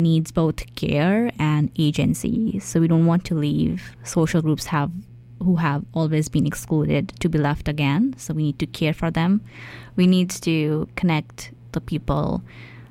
needs both care and agency. So we don't want to leave social groups who have always been excluded to be left again. So we need to care for them. We need to connect the people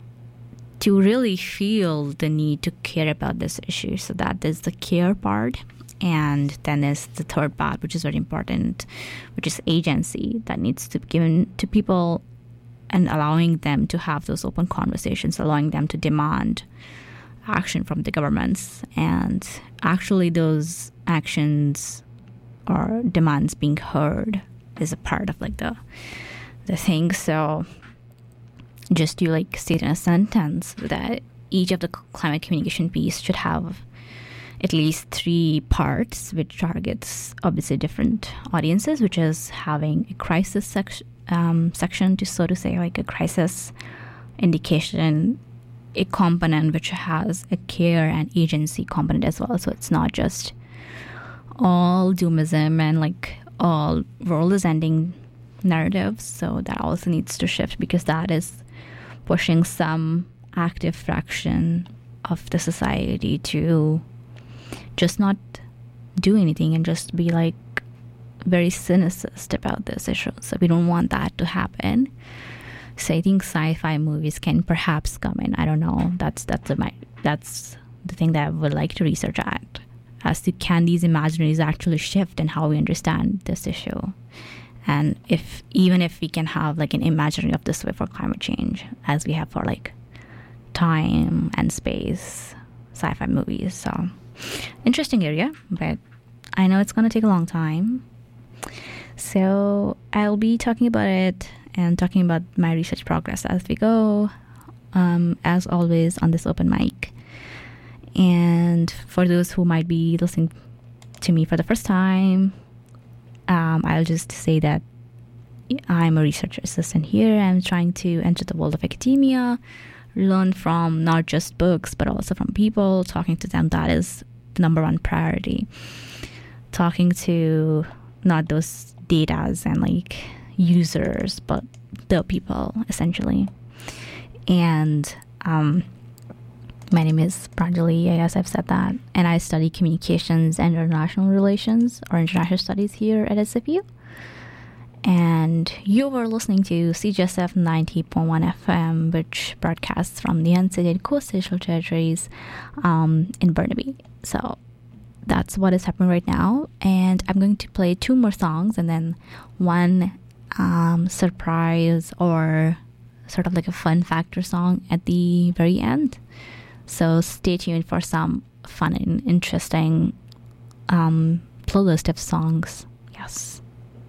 to really feel the need to care about this issue. So that is the care part. And then there's the third part, which is very important, which is agency that needs to be given to people and allowing them to have those open conversations, allowing them to demand action from the governments. And actually those actions or demands being heard is a part of like the thing. So just to like state in a sentence that each of the climate communication piece should have at least 3 parts, which targets obviously different audiences, which is having a crisis section to, so to say, like a crisis indication, a component which has a care and agency component as well. So it's not just all doomism and like all world is ending narratives. So that also needs to shift, because that is pushing some active fraction of the society to just not do anything and just be like very cynicist about this issue. So we don't want that to happen. So I think sci-fi movies can perhaps come in. I don't know. That's the thing that I would like to research at, as to can these imaginaries actually shift in how we understand this issue. And even if we can have like an imaginary of this way for climate change, as we have for like time and space sci-fi movies. So interesting area, but I know it's going to take a long time. So I'll be talking about it and talking about my research progress as we go, as always on this open mic. And for those who might be listening to me for the first time, I'll just say that I'm a research assistant here. I'm trying to enter the world of academia, learn from not just books, but also from people, talking to them. That is the number one priority. Talking to not those datas and like users, but the people essentially. And my name is Pranjali, I guess I've said that, and I study communications and international relations or international studies here at SFU. And you were listening to CGSF 90.1 FM, which broadcasts from the unceded coastal territories in Burnaby. So that's what is happening right now. And I'm going to play 2 more songs and then one surprise or sort of like a fun factor song at the very end. So stay tuned for some fun and interesting playlist of songs. Yes.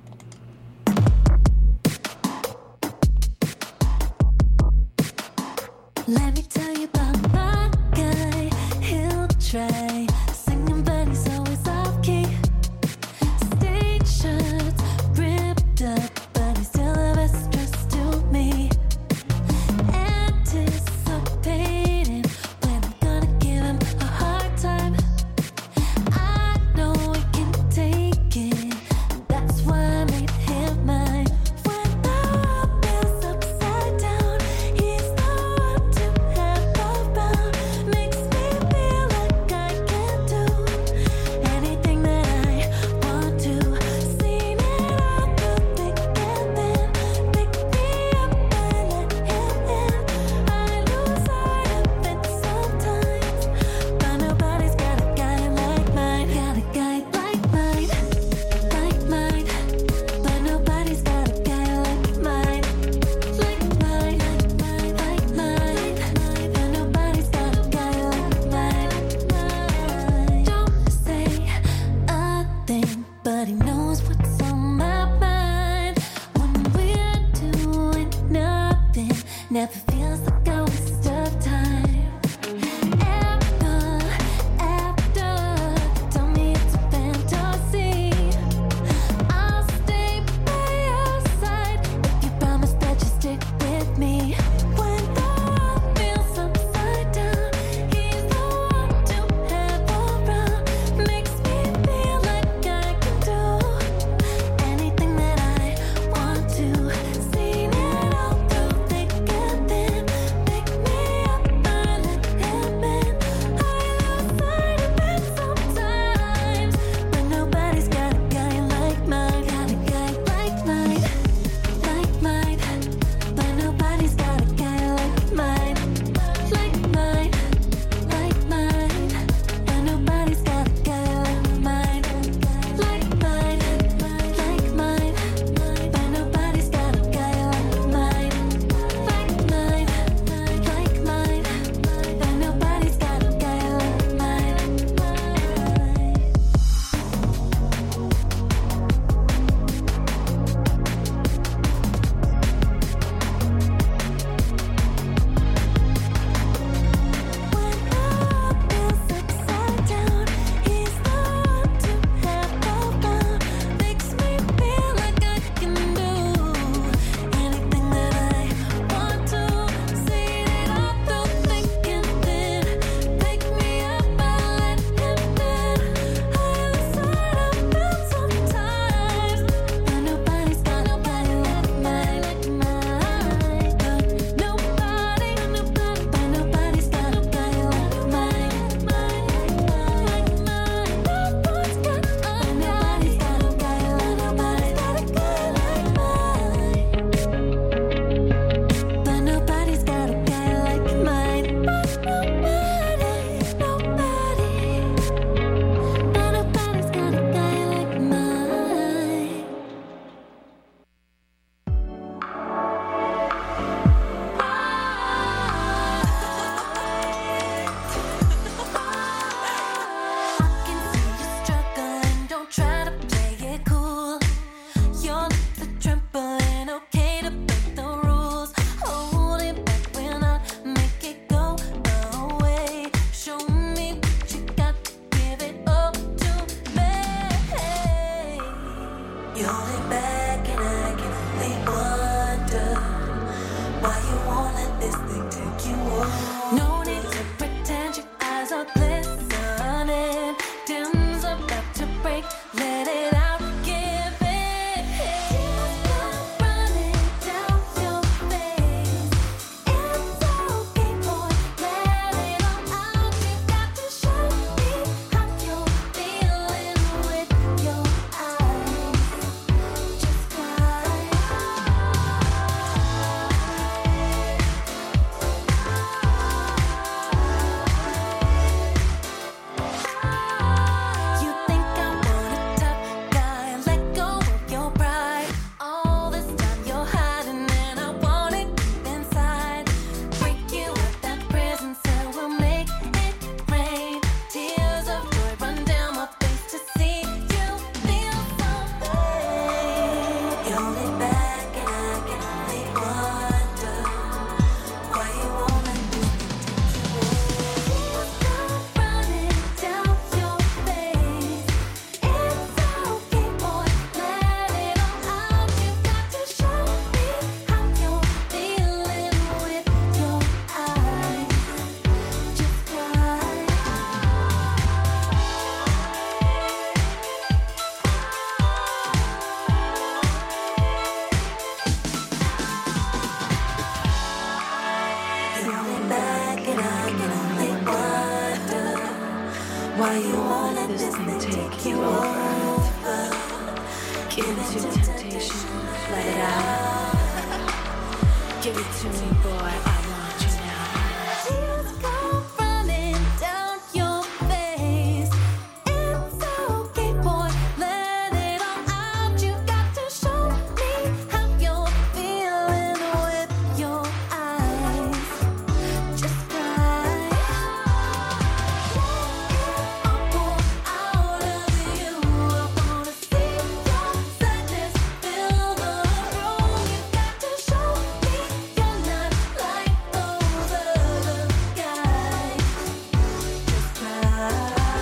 Let me tell you about my guy. He'll try singing, but he's always off key. Stage shirts ripped up, but he's still the best dressed to me. Anticipating when I'm gonna give him a hard time. I know he can take it, that's why I made him mine. When the world is upside down, he's the one to have Why you won't let this thing take you over? Give it to temptation, let it out. Give it to me, boy, I want you now. Tears come running down your face. It's okay, boy, let it all out. You got to show me how you're feeling with your eyes. Just cry. I'll pour out of you. I wanna see your sadness fill the room. You got to show me you're not like those other guys. Just cry.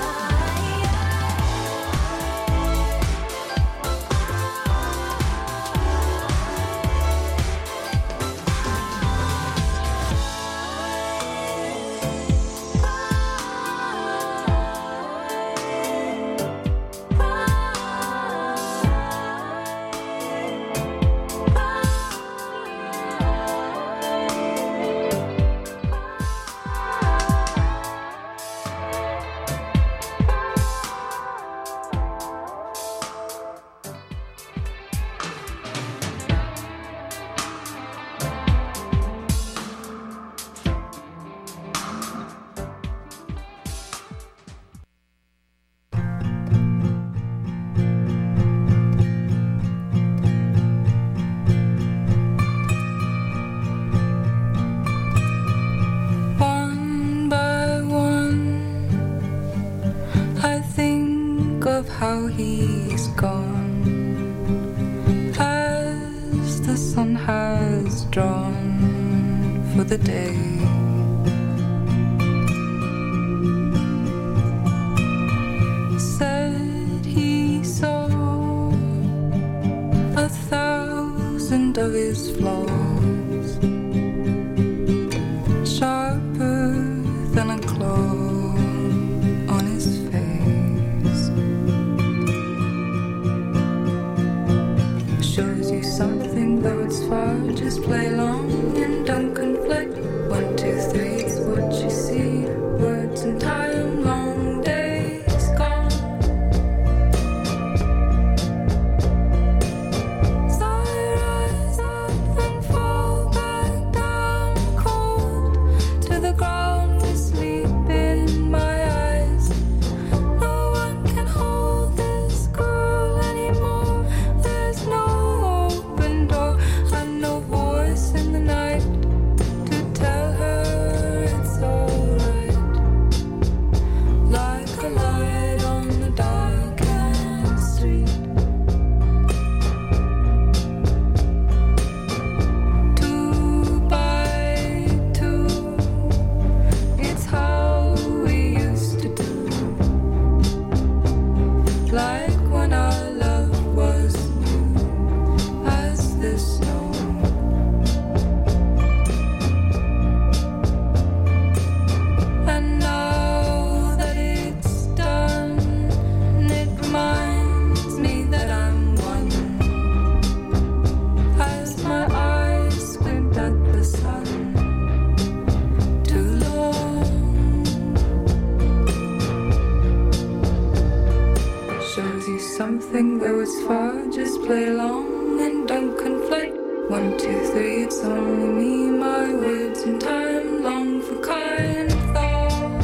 One by one, I think of how he's gone as the sun has drawn for the day. Said he saw 1,000 of his flaws, sharper than a claw on his face. Shows you something though it's far. Just play along and don't conflict. 1, 2, 3, it's what you see. Words and time, long days gone. So I rise up and fall back down cold to the ground with sleep in my eyes. No one can hold this girl anymore. There's no open door and no voice in the night to tell her it's alright. Like a light on the darkened street. 2 by 2, it's how we used to do. Like when our love was new as the snow. And now that it's done, it reminds me that I'm one. As my eyes squint at the sun, too long. Shows you something though it's far. Just play along and don't conflict. 1, 2, 3, it's only me, my words and time, long for kind thought.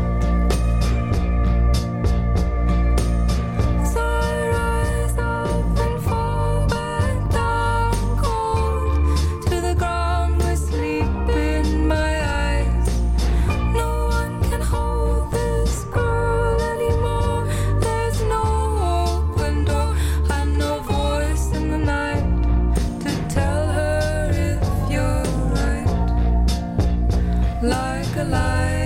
So I rise up and fall back down cold to the ground with sleep in my eyes. No one can hold this girl anymore. There's no open door and no voice in the night to tell her if you're right. Like a light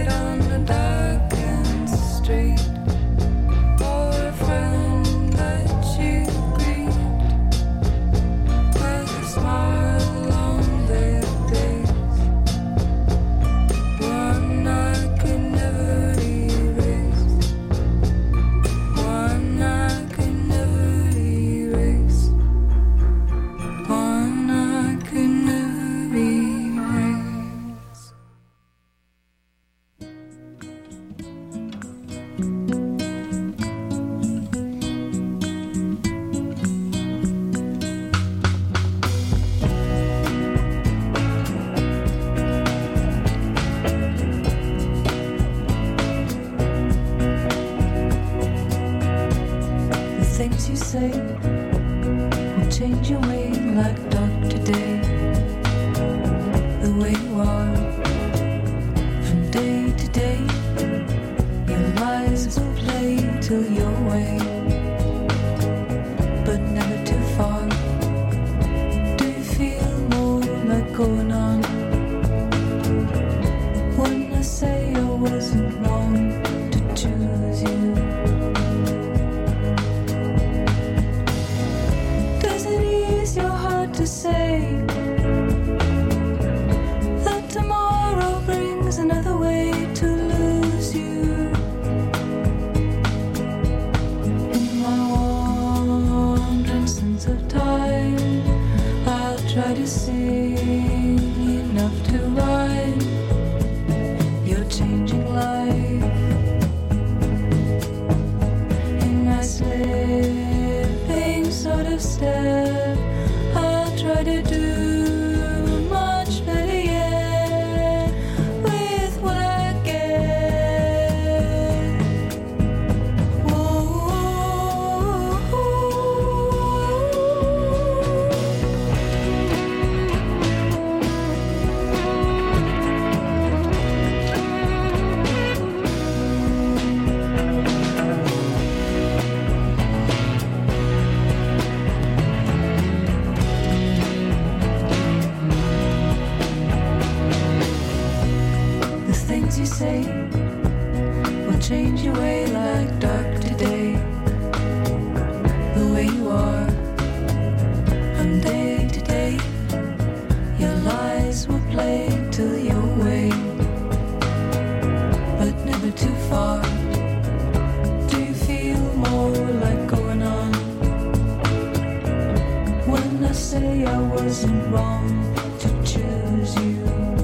you say will change your way like dark today. The way you are from day to day, your lies will play till your way, but never too far. Do you feel more like going on? When I say I wasn't wrong to choose you, does it ease your heart to say that tomorrow brings another way to lose you? In my wandering sense of time, I'll try to sing enough to rhyme your changing life. In my slipping sort of step, I'll try to do much better yet with what I get. The things you say will change your way like dark today. The way you are from day to day, your lies will play till your way, but never too far. Do you feel more like going on? When I say I wasn't wrong to choose you,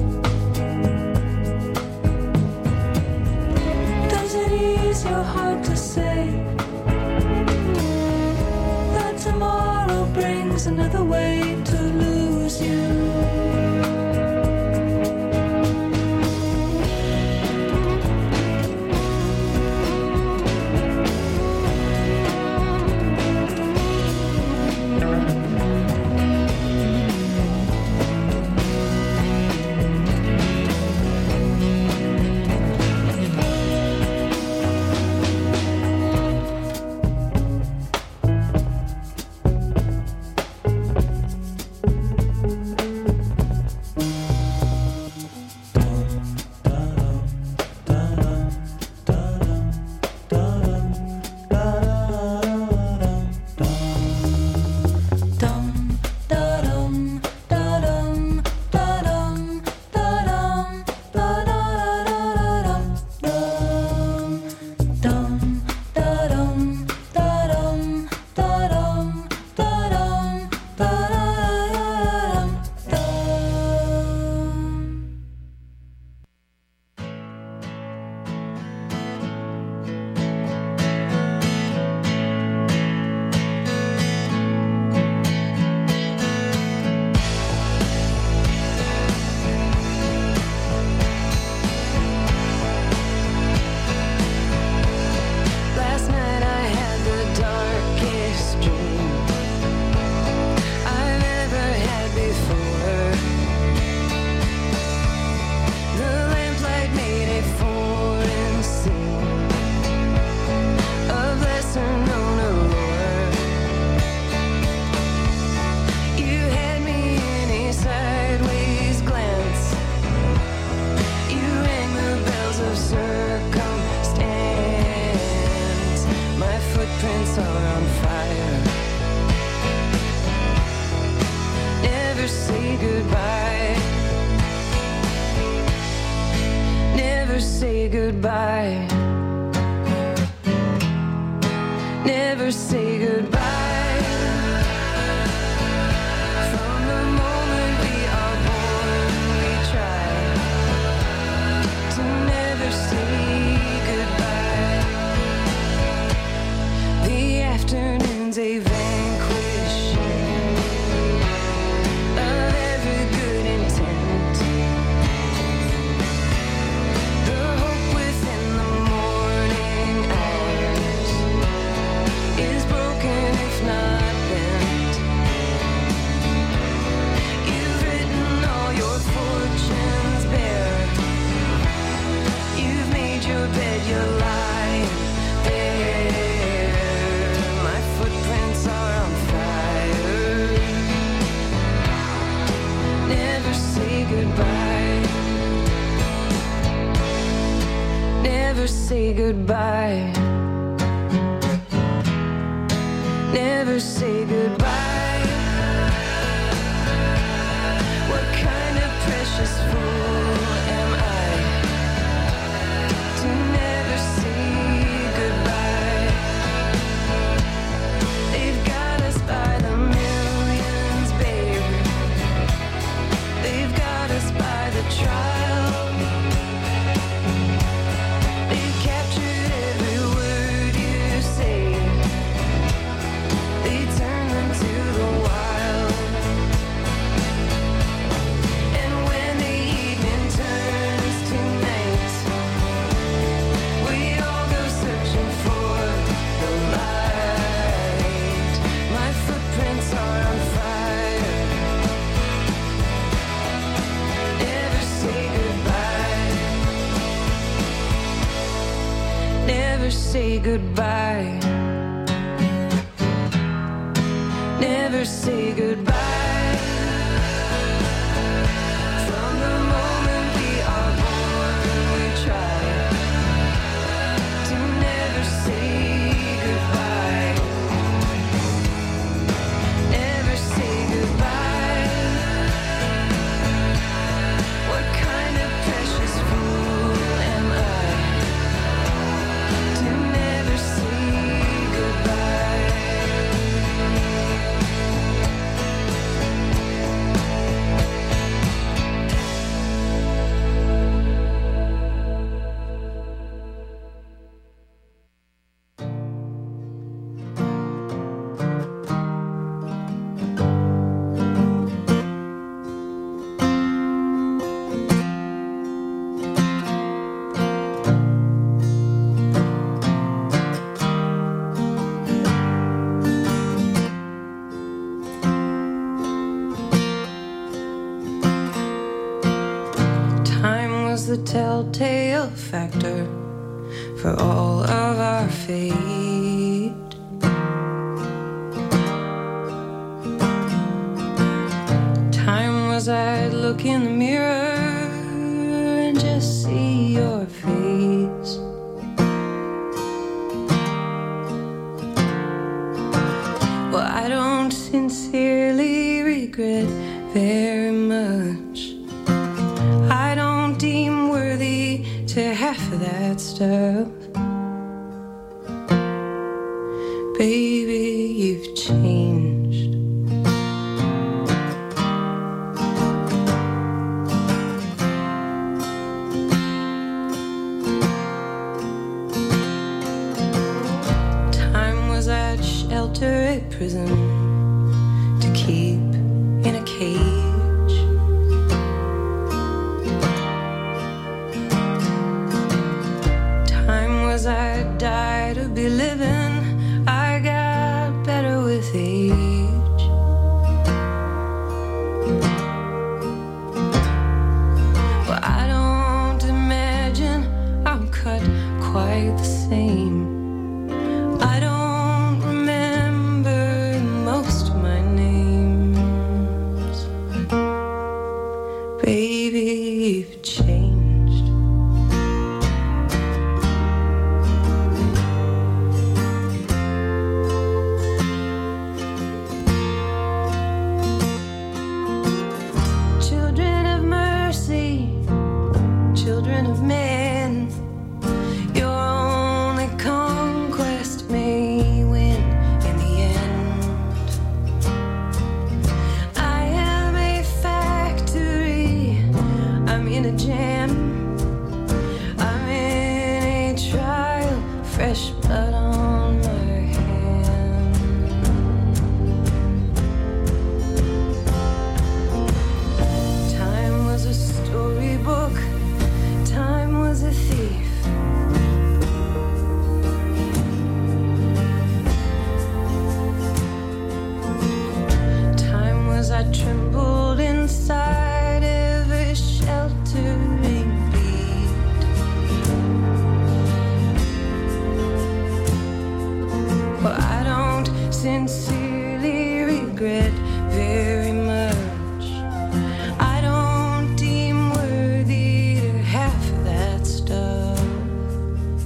does it ease your heart to say that tomorrow brings another way to lose you? Dum da dum da dum da dum da dum da da dum dum da dum da dum da dum da dum da dum. Last night I had the darkest dream I've ever had before. The lamplight made a foreign scene of lesser known allure. You had me in a sideways glance. You rang the bells of circumstance. My footprints are on fire. Never say goodbye. Never say goodbye. Never say goodbye. From the moment we are born, we try to never say goodbye. The afternoon's a vanquishing of every good intent. The hope within the morning hours is broken. Never say goodbye. Never say goodbye. What kind of precious fool am I to never say goodbye? They've got us by the millions, babe. They've got us by the trial. They've captured every word you say. They turn them to the wild. And when the evening turns to night, we all go searching for the light. My footprints are on fire. Never say goodbye. Never say goodbye. Never say goodbye. From the moment we are born, we try to never say goodbye. Never say goodbye. What kind of precious fool am I to never say goodbye? Time was the telltale factor for all of our fate. Time was I'd look in the mirror and just see your face. Well, I don't sincerely regret very much. I don't deem worthy to half of that stuff. Baby, you've changed. Time was I'd shelter a prison to keep in a cage. Time was I die to be living. I got better with age. Well, I don't imagine I'm cut quite the same. I don't remember most of my names. Baby, you've changed. Children of mercy, children of men, your only conquest may win in the end. I am a factory, I'm in a jam, I'm in a trial, fresh blood on my hand. Time was a storybook, time was a thief. Time was I trembled inside every sheltering beat. Well, I don't sincerely regret very much. I don't deem worthy to half of that stuff.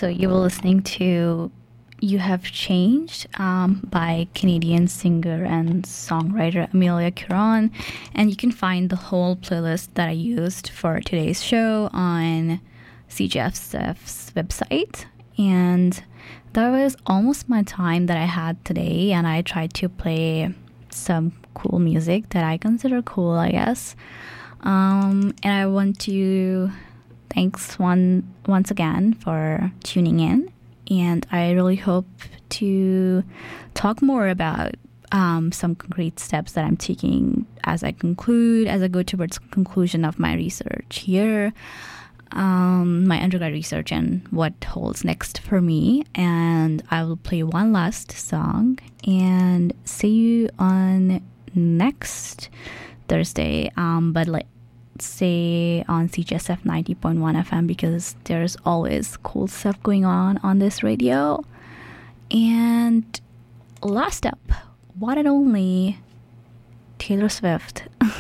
So you were listening to You Have Changed by Canadian singer and songwriter Amelia Curon. And you can find the whole playlist that I used for today's show on CJF's website. And that was almost my time that I had today, and I tried to play some cool music that I consider cool, I guess. And I want to thanks once again for tuning in, and I really hope to talk more about some concrete steps that I'm taking as I go towards conclusion of my research here, my undergrad research, and what holds next for me. And I will play one last song and see you on next Thursday, but say on CJSF 90.1 FM, because there's always cool stuff going on this radio. And last up, one and only Taylor Swift.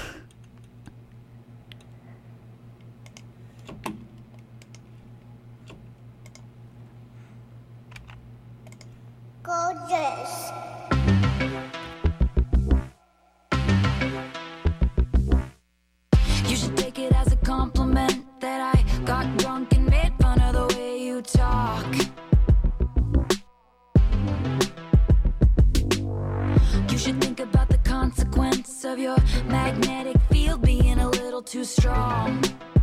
Gorgeous. You should take it as a compliment that I got drunk and made fun of the way you talk. You should think about the consequence of your magnetic field being a little too strong.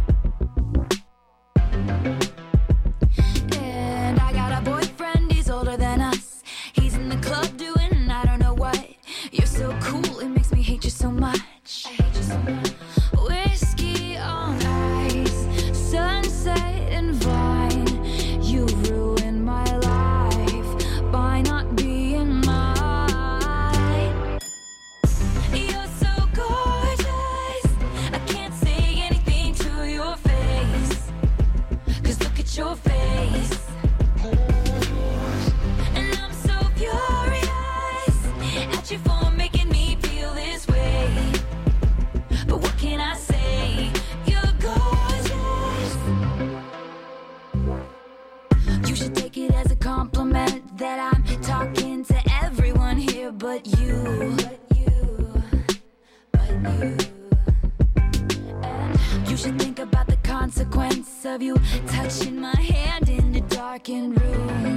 And I got a boyfriend, he's older than us. He's in the club doing I don't know what. You're so cool, it makes me hate you so much. I hate you so much. Whiskey on ice, sunset and vine. You ruined my life by not being mine. You're so gorgeous, I can't say anything to your face. 'Cause look at your face. And I'm so furious at you for making me feel this way. But what can I say? You're gorgeous. You should take it as a compliment that I'm talking to everyone here but you. And you should think about the consequence of you touching my hand in the darkened room.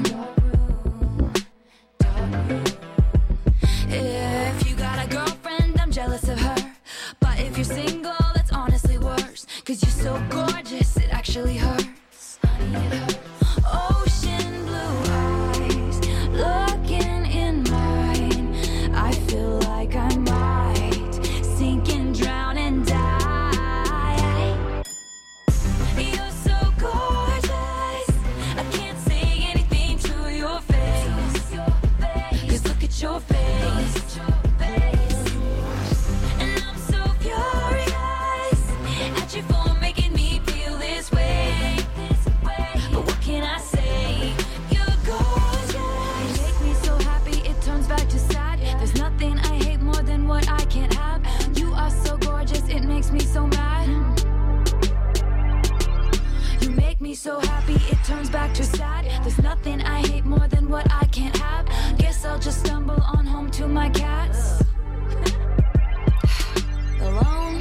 If you got a girlfriend, I'm jealous of her. But if you're single, that's honestly worse. 'Cause you're so gorgeous, it actually hurts. Honey, it hurts. Ocean blue eyes, looking in mine. I feel like I might sink and drown and die. You're so gorgeous, I can't say anything to your face. 'Cause look at your face. And I'm so furious at you for making me feel this way. But what can I say? You're gorgeous. You make me so happy it turns back to sad. There's nothing I hate more than what I can't have. You are so gorgeous, it makes me so mad. You make me so happy it turns back to sad. There's nothing I hate more than what I can't have. Guess I'll just stumble on home to my cats. Alone,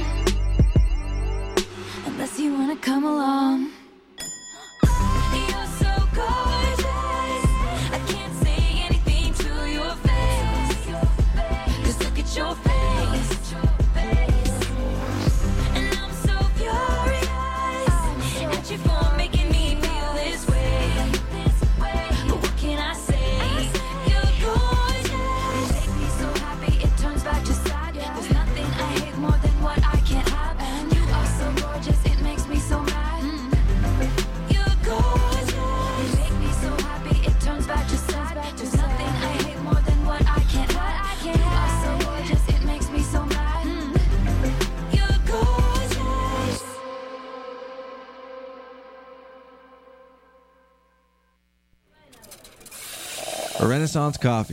unless you wanna come along. You're so gorgeous, I can't say anything to your face. 'Cause look at your face. And I'm so furious at you for making me feel this way. But what can I say? You're gorgeous. You make me so happy it turns back to sad. There's nothing I hate more than what I can't have. You are so gorgeous, it makes me so mad. You're gorgeous. You make me so happy it turns back to sad. There's nothing I hate more than what I can't have. You are so gorgeous, it makes me so mad. You're gorgeous. Renaissance Coffee.